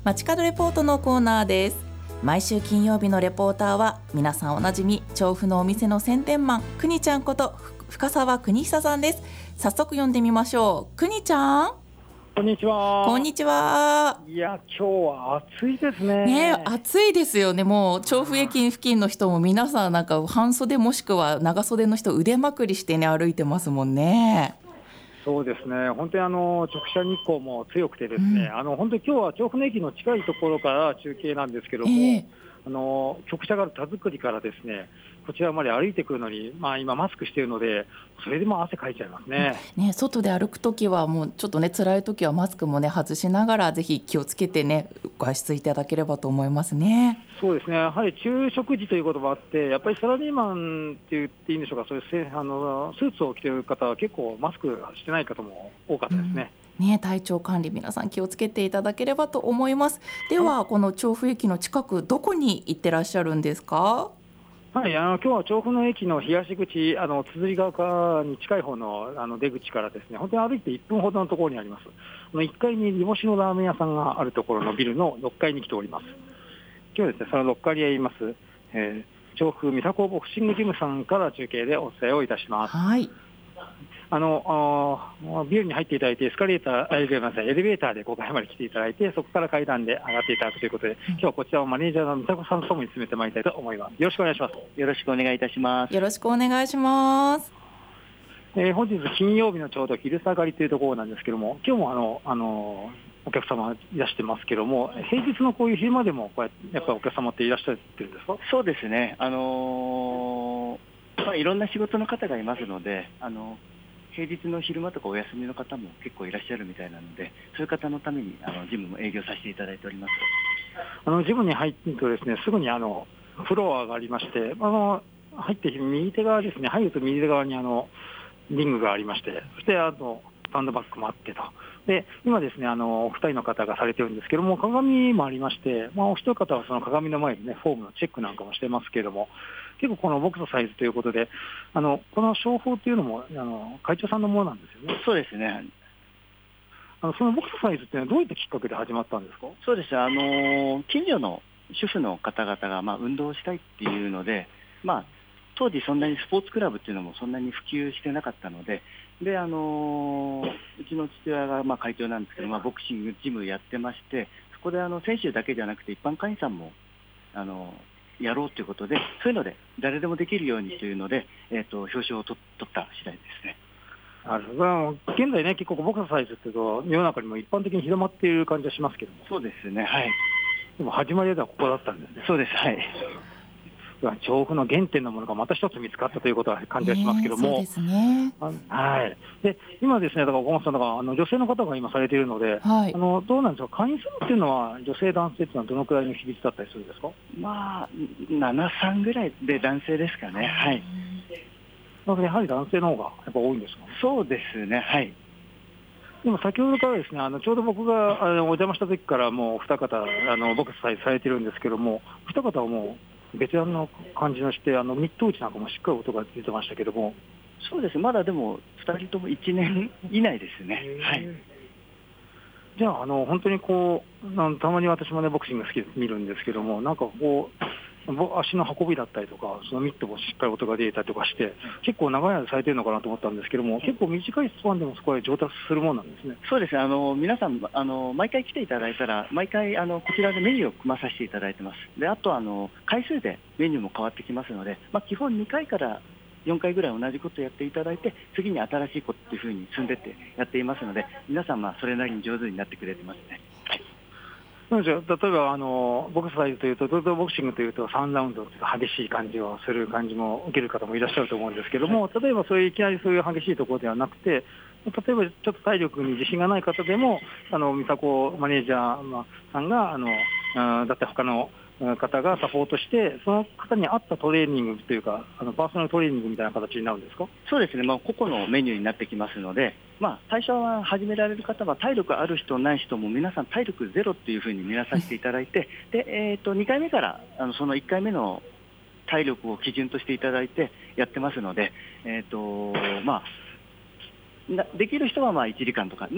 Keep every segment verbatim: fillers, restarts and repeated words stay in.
街角レポートのコーナーです。毎週金曜日のレポーターは皆さんおなじみ調布のお店の宣伝マンくにちゃんこと深澤邦久さんです。早速呼んでみましょう。くにちゃん、 こんにちは。 こんにちは。 いや、今日は暑いですね。 ね、暑いですよね。もう調布駅付近の人も皆さんなんか半袖もしくは長袖の人腕まくりしてね歩いてますもんね。 そうですね。本当にあの直射日光も強くてですね、うん、あの本当に今日は調布の駅の近いところから中継なんですけども、えー、あの局舎がある田作りからですね、こちらまで歩いてくるのに、まあ、今マスクしているのでそれでも汗かいちゃいますね。 ね、外で歩くときはもうちょっとね辛いときはマスクもね外しながらぜひ気をつけてね外出いただければと思いますね。 そうですね。やはり昼食時ということもあってやっぱりサラリーマンって言っていいんでしょうか、そういうあのスーツを着ている方は結構マスクしてない方も多かったですね。 うんね、体調管理皆さん気をつけていただければと思います。ではこの調布駅の近くどこに行ってらっしゃるんですか？ はい、あの今日は調布の駅の東口、あの綴川側に近い方のあの出口からですね、本当に歩いていっぷんほどのところにあります。あのいっかいに煮干しのラーメン屋さんがあるところのビルのろっかいに来ております。今日はですね、そのろっかいにあります、えー、調布三迫ボクシングジムさんから中継でお伝えをいたします。 はい。 あのあビルに入っていただいてエスカレーター、あ、ごめんなさい、エレベーターでごかいまで来ていただいて、そこから階段で上がっていただくということで、うん、今日はこちらをマネージャーの三迫さんともに進めてまいりたいと思います。よろしくお願いします。 よろしくお願いいたします。 よろしくお願いします。 えー、本日金曜日のちょうど昼下がりというところなんですけども、今日もあのあのお客様いらしてますけども、平日のこういう昼間でもこうやってやっぱりお客様っていらっしゃってるんですか？ そうですね、あのーまあ、いろんな仕事の方がいますので、あの平日の昼間とかお休みの方も結構いらっしゃるみたいなので、そういう方のためにあのジムも営業させていただいております。 あのジムに入ってるとですね、すぐにあのフロアがありまして、あの入って右手側ですね、入ると右手側にあのリングがありまして、そしてあのサンドバッグもあってと。で今ですね、あのお二人の方がされてるんですけども、鏡もありまして、まあ、お一方はその鏡の前にねフォームのチェックなんかもしてますけれども、結構このボクササイズということで、あのこの商法というのもあの会長さんのものなんですよね。 そうですね。 あのそのボクササイズっていうのはどういったきっかけで始まったんですか？ そうです。あの近所の主婦の方々がまあ運動したいっていうので、まあ当時そんなにスポーツクラブっていうのもそんなに普及してなかったので、であのうちの父親がまあ会長なんですけど、まあ、ボクシングジムやってまして、そこであの選手だけじゃなくて一般会員さんもあのやろうということで、そういうので誰でもできるようにというので、えー、と表彰を取った次第ですね。 あの現在ね、結構ボクササイズっていうと世の中にも一般的に広まっている感じはしますけども。 そうですね、はい。 でも始まりはここだったんですね。 そうです、はい。 調布の原点のものがまた一つ見つかったということは感じはしますけども、 そうですね。 はい。で今ですね、だから岡本さんだからあの女性の方が今されているので、はい、あのどうなんですか、会員数っていうのは女性男性っていうのはどのくらいの比率だったりするんですか？ まあななさんぐらいで男性ですかね。はい。 やはり男性の方がやっぱ多いんですか？ そうですね、はい。 でも先ほどからですね、あのちょうど僕があのお邪魔した時からもうお二方あのボクササイズされてるんですけども、お二方はもうベテランの感じのして、あのミット打ちなんかもしっかり音が出てましたけども。 そうです、まだでもふたりともいちねん以内ですね。はい。 じゃあ、あの本当にこうあのたまに私もねボクシング好きで見るんですけども、なんかこう足の運びだったりとか、そのミットもしっかり音が出たりとかして、結構長い間されてるのかなと思ったんですけども、結構短いスパンでもそこへ上達するものなんですね。 そうです。あの皆さんあの毎回来ていただいたら、毎回あのこちらでメニューを組まさせていただいてます。であとあの回数でメニューも変わってきますので、まあ、基本にかいからよんかいぐらい同じことをやっていただいて、次に新しいことっていうふうに積んでってやっていますので、皆さんまあそれなりに上手になってくれてますね。はい。 例えばあのボクササイズというと、ドルボクシングというとさんラウンドというか激しい感じをする感じも受ける方もいらっしゃると思うんですけども、例えばそういういきなりそういう激しいところではなくて、例えばちょっと体力に自信がない方でも、あの美佐子マネージャーさんがあのだって他の方がサポートして、その方に合ったトレーニングというか、あのパーソナルトレーニングみたいな形になるんですか？ そうですね、まあ、個々のメニューになってきますので、まあ、最初は始められる方は体力ある人ない人も皆さん体力ゼロっていうふうに見なさせていただいて、で、えー、とにかいめからあのそのいっかいめの体力を基準としていただいてやってますので、えーとまあ、できる人はまあいちじかんとか、まあ、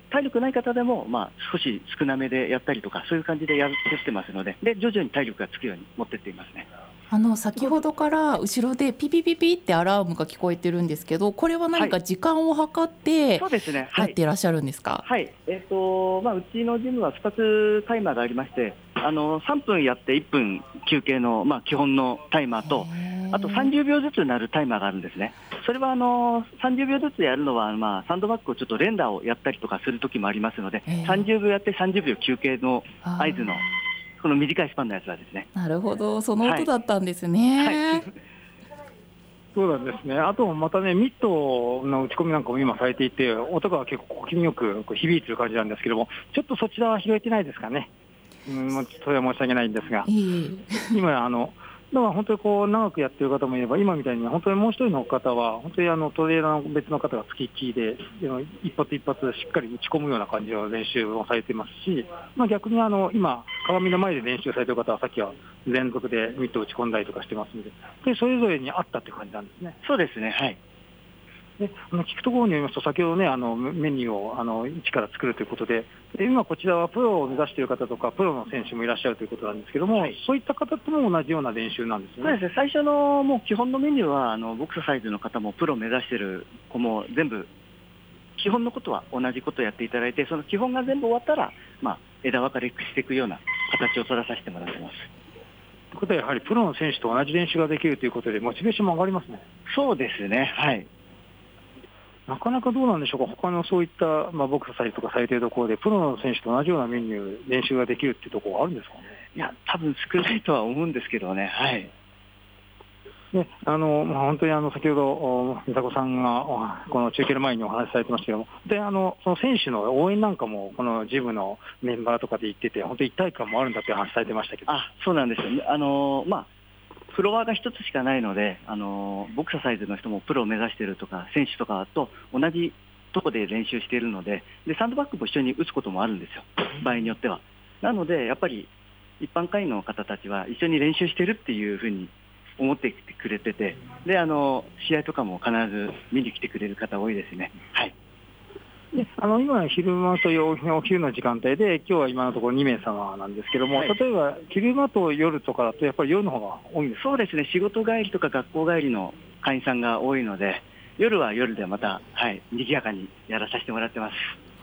体力ない方でも、まあ、少し少なめでやったりとか、そういう感じでやってますので、で徐々に体力がつくように持ってっていますね。 あの先ほどから後ろでピピピピってアラームが聞こえてるんですけど、これは何か時間を計ってそうですね、 やっていらっしゃるんですか？ はい、はい、えーとまあ、うちのジムはふたつタイマーがありまして、あのさんぷんやっていっぷん休憩の、まあ、基本のタイマーと、あとさんじゅうびょうずつ鳴るタイマーがあるんですね。それはあのさんじゅうびょうずつやるのは、まあ、サンドバッグをちょっと連打をやったりとかするときもありますので、さんじゅうびょうやってさんじゅうびょう休憩の合図のこの短いスパンのやつはですね。 なるほど、その音だったんですね。 はいはいそうなんですね。あとまたね、ミットの打ち込みなんかも今されていて、音が結構小気味よくこう響いてる感じなんですけども、ちょっとそちらは拾えてないですかね。うん、もうそれは申し訳ないんですが、 いい今あのだから本当にこう長くやってる方もいれば、今みたいに本当にもう一人の方は本当にあのトレーラーの別の方がつきっきりで、一発一発しっかり打ち込むような感じの練習をされていますし、まあ、逆にあの今鏡の前で練習されている方はさっきは連続でミットを打ち込んだりとかしてますので、でそれぞれに合ったって感じなんですね。 そうですね、はい。 であの聞くところによりますと、先ほどね、あのメニューをあの一から作るということで、で今、こちらはプロを目指している方とか、プロの選手もいらっしゃるということなんですけども、はい、そういった方とも同じような練習なんですよね。 そうですね、最初のもう基本のメニューは、あのボクササイズの方もプロを目指している子も全部、基本のことは同じことをやっていただいて、その基本が全部終わったら、まあ、枝分かれしていくような形を取らさせてもらってます。 ということは、やはりプロの選手と同じ練習ができるということで、モチベーションも上がりますね。 そうですね、はい。 なかなかどうなんでしょうか、他のそういった、まあ、ボクササイズとかされているところで、プロの選手と同じようなメニュー、練習ができるっていうところはあるんですかね。 いや、多分少ないとは思うんですけどね、はい。 であのまあ、本当にあの先ほど、美佐子さんがこの中継の前にお話しされてましたけども、であのその選手の応援なんかも、このジムのメンバーとかで行ってて、本当に一体感もあるんだっていう話されてましたけど。 あ、そうなんですよね。あのまあフロアが一つしかないので、あのボクササイズの人もプロを目指しているとか、選手とかと同じところで練習しているので、でサンドバッグも一緒に打つこともあるんですよ、場合によっては。なので、やっぱり一般会員の方たちは一緒に練習してるっていうふうに思ってきてくれてて、であの試合とかも必ず見に来てくれる方多いですね。はい。 であの今、昼間というお昼の時間帯で、今日は今のところにめいさまなんですけども、はい、例えば昼間と夜とかだと、やっぱり夜の方が多いんですか？ そうですね、仕事帰りとか学校帰りの会員さんが多いので、夜は夜でまた、はい、賑やかにやらさせてもらってます。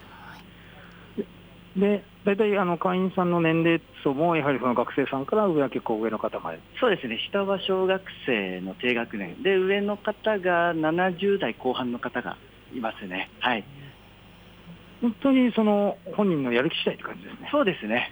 で大体あの会員さんの年齢層も、やはりその学生さんから上は結構上の方まで。 そうですね、下は小学生の低学年で、上の方がななじゅうだいこう半の方がいますね。はい。 本当にその本人のやる気次第って感じですね。 そうですね。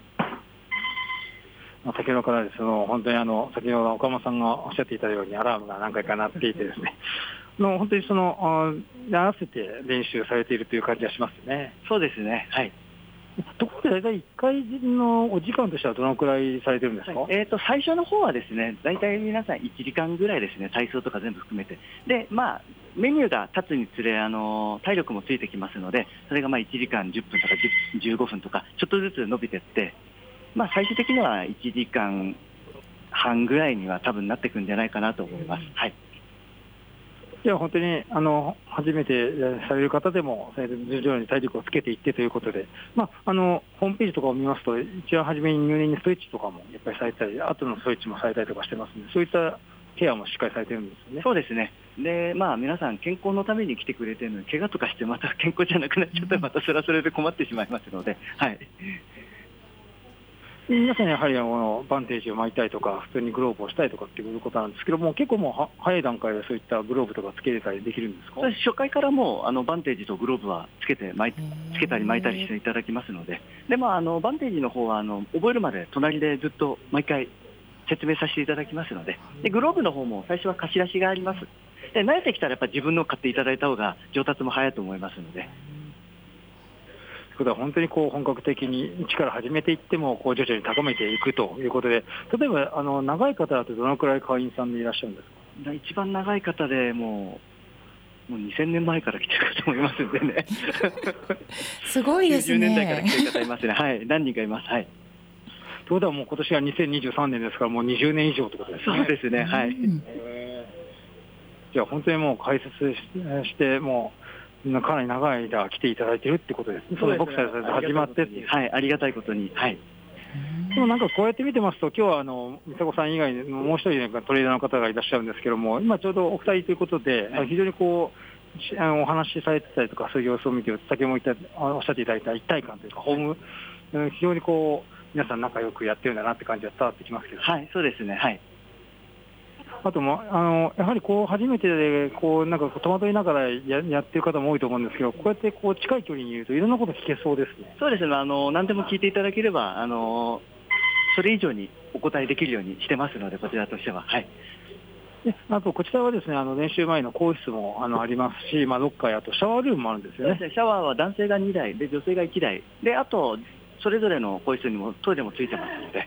先ほどからその本当にあの先ほど岡本さんがおっしゃっていたように、アラームが何回か鳴っていてですね、の本当にその合わせて練習されているという感じがしますね。 そうですね。はい。 ところで大体いっかいのお時間としてはどのくらいされてるんですか？はい、 えーと最初の方はですね、大体皆さんいちじかんぐらいですね、体操とか全部含めて。で、まあメニューが経つにつれ、あの体力もついてきますので、それがまあいちじかんじゅっぷんとかじゅうごふんとかちょっとずつ伸びていって、まあ、最終的にはいちじかんはんぐらいには多分なっていくんじゃないかなと思います。はい。 では本当にあの初めてされる方でも徐々に体力をつけていってということで、まあ、あのホームページとかを見ますと、一番初めに入念にストレッチとかもやっぱりされたり、後のストレッチもされたりとかしてますので、そういったケアもしっかりされてるんですよね。 そうですね。で、まあ、皆さん健康のために来てくれてるのに、怪我とかしてまた健康じゃなくなっちゃったら、またそれはそれで困ってしまいますので、はい。 皆さんやはりあのバンテージを巻いたりとか、普通にグローブをしたりとかっていうことなんですけども、結構もうは早い段階でそういったグローブとかつけれたりできるんですか？ 初回からもうあのバンテージとグローブはつけて巻いつけたり巻いたりしていただきますので、で、まあ、あのバンテージの方はあの覚えるまで隣でずっと毎回説明させていただきますので、でグローブの方も最初は貸し出しがあります。で慣れてきたらやっぱ自分のを買っていただいた方が上達も早いと思いますので。 ということは本当にこう本格的に一から始めていってもこう徐々に高めていくということで、例えばあの長い方だとどのくらい会員さんでいらっしゃるんですか？ 一番長い方でもう、もうにせんねんまえから来てる方もいますんでねすごいですね。 きゅうじゅうねんだいから来てる方いますね。はい、何人かいます。はい。 ということはもう今年はにせんにじゅうさんねんですから、もうにじゅうねん以上ということですね。 そうですね。はい。 えー、じゃあ本当にもう解説してもうかなり長い間来ていただいているってことです。そのボクサーが始まってっていう。 はい、ありがたいことに。はい。 でもなんかこうやって見てますと、今日はあの美佐子さん以外にもう一人トレーダーの方がいらっしゃるんですけども、今ちょうどお二人ということで、はい、非常にこうしあのお話しされてたりとか、そういう様子を見て、先ほども言ったおっしゃっていただいた一体感というか、ホーム、非常にこう皆さん仲良くやってるんだなって感じが伝わってきますけど。 はい、そうですね。はい。 あともあのやはりこう初めてでこうなんか戸惑いながら や, やってる方も多いと思うんですけど、こうやってこう近い距離にいるといろんなこと聞けそうですね。 そうですね。あの何でも聞いていただければ、あのそれ以上にお答えできるようにしてますので、こちらとしては。はい。 であとこちらはですね、あの練習前の更衣室もあのありますし、まあ、ロッカーやあとシャワールームもあるんですよね。 シャワーは男性がにだいで女性がいちだいで、あとそれぞれの更衣室にもトイレもついてますので。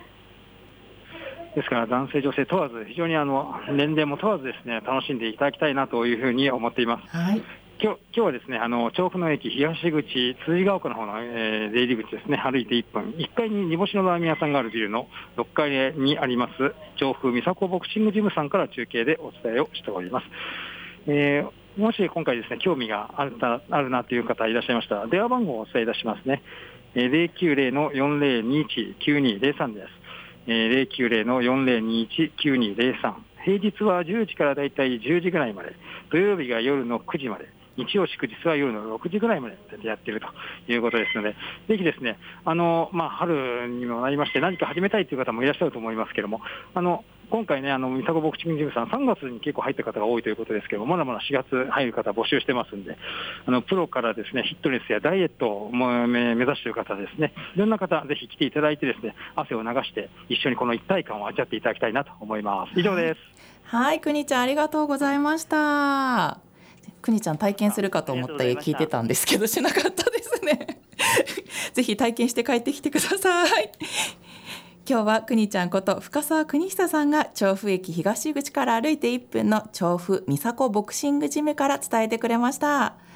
ですから男性女性問わず、非常にあの年齢も問わずですね、楽しんでいただきたいなというふうに思っています。 はい、 今日、今日はですね、あの調布の駅東口辻ヶ丘の方の、えー、出入り口ですね、歩いていっぷん、いっかいに煮干しのラーメン屋さんがあるビルのろっかいにあります調布美佐子ボクシングジムさんから中継でお伝えをしております。えー、もし今回ですね、興味があるな、あるなという方いらっしゃいましたら、電話番号をお伝えいたしますね。えー、ゼロきゅうゼロのよんゼロにいちきゅうにゼロさんです。えー、ゼロきゅうゼロのよんゼロにいちきゅうにゼロさん、平日はじゅうじからだいたいじゅうじぐらいまで、土曜日が夜のくじまで、日曜祝日は夜のろくじぐらいまでやっているということですので、ぜひですね、あの、まあ、春にもなりまして何か始めたいという方もいらっしゃると思いますけれども、あの今回ね、あの美佐子ボクシングジムさんさんがつに結構入った方が多いということですけども、まだまだしがつ入る方募集してますんで、あのプロからですね、フィットネスやダイエットを目指している方ですね、いろんな方ぜひ来ていただいてですね、汗を流して一緒にこの一体感を味わっていただきたいなと思います。以上です。 はい、くにちゃんありがとうございました。くにちゃん体験するかと思った家聞いてたんですけど、しなかったですねぜひ体験して帰ってきてください。今日はくにちゃんこと深澤邦久さんが調布駅東口から歩いていっぷんの調布美佐子ボクシングジムから伝えてくれました。